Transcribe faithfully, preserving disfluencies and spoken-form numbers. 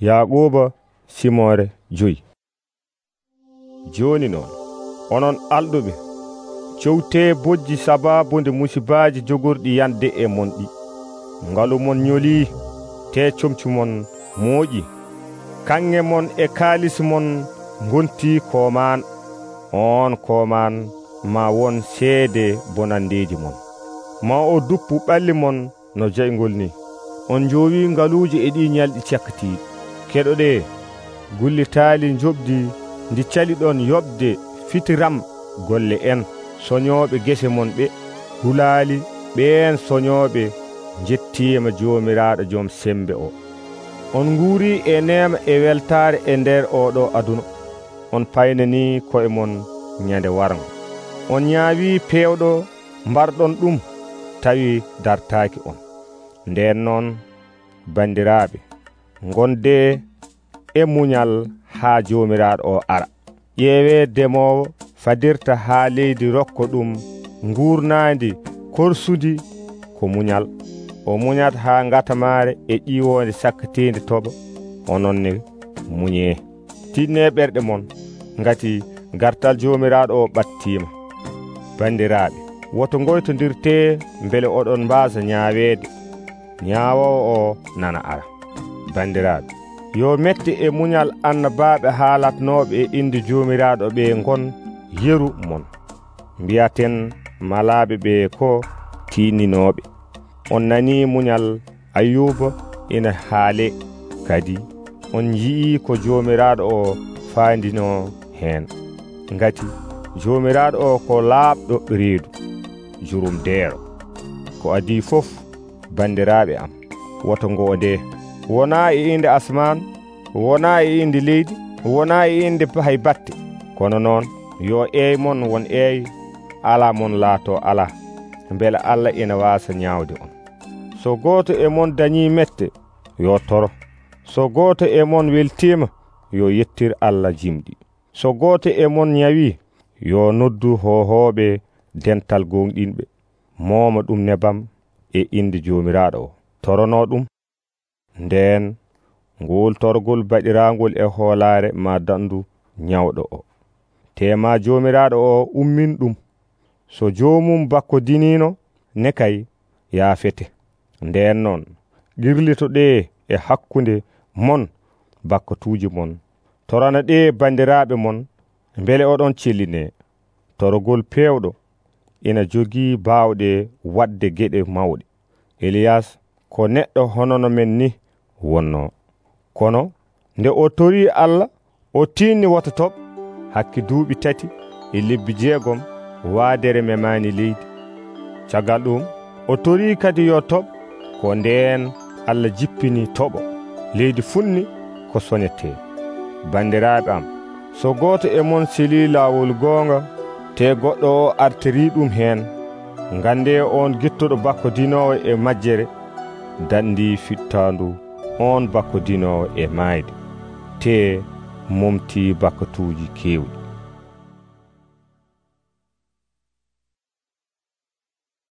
Yaquba simore joyi. Joni non onon alɗuɓe cewte bojji sababunde musibaji jogorɗi yande e mon ɗi. Ngalu mon nyoli te comci mon moƴi. Kange mon e kalisi mon gonti koman. On koman ma won seede bonandeji mon. Ma o duppu ɓalli mon no jaygol ni. On jowi ngaluji e ɗi nyalɗi cakkati. Keɗo ɗe gullitali jobdi ndi cali ɗon yobde fitiram golle en soñoɓe gese mon ɓe hulali ɓen soñoɓe jettima jomiraɗo joom sembe o. On nguri e nema e weltare e nder oɗo aduna. On paynani koye mon nyande warango. On ñaawi pewɗo mbarɗon ɗum tawi dartaki on. Nden noon bandiraɓe gonde e muñal ha jomiraɗo o ara. Ƴeewe demowo fadirta ha leydi rokko ɗum ngurnandi korsudi ko muñal. O muñat ha ngatamare e ƴiwonde sakkatinde toɓa ononne muñe. Tinne ɓerɗe mon ngati gartal jomiraɗo o ɓattima. Bandiraɓe woto goytodirte beele oɗon mbasa ñaawede. Ñaawowo o nana ara. Bandiraɓe yo mette e muñal annabaɓe haalatnoɓe e inde jomiraɗo ɓe gon yeru mon. Mbiyaten malaɓe ɓe ko tininoɓe. On nani muñal Ayuba ina haale kadi on yii ko jomiraɗo o fandino hen. Ngati jomiraɗo o ko laaɓɗo reedu jurum deero. Ko adi fof bandiraɓe am woto ngoonde. Wona e inde asman, wona e inde leydi, wona e inde hay batte. Kono noon yo eey mon won eey, ala mon laato ala. Beele Allah ina wasa ñaawde on. So goto e mon dañi mette yo toro. So goto e mon weltima yo yettir Allah jimɗi. So goto e mon ñawi yo noddu hohoɓe dental gonɗinɓe mooma ɗum nebam e inde jomiraɗo o torono ɗum. Nden ngol torgol baɗirangol e hoolare ma dandu ñawɗo o. Tema jomiraɗo o ummin ɗum. So jomum bakko dinino ne kay yaafete. Nden noon girlito ɗe e hakkunde mon bakkatuji mon. Torana ɗe bandiraɓe mon beele oɗon celline. Torogol pewɗo ina jogi bawɗe wadde geɗe mawɗe. Elias ko neɗɗo honono men ni wonno. Kono nde o tori Allah o tinni wata toɓ hakki duuɓi tati e lebbi jeegom waadere memani leydi. Caggal ɗum o tori kadi yo toɓ ko nden Allah jippini toɓo. Leydi funni ko soñete. Bandiraɓe am so goto e mon seli lawol gonga te goɗɗo o artiri ɗum hen ngande on gittuɗo bakko dinowo e majjere dandi fittandu on bakko dinowo e mayde te momti bakkatuji kewɗi.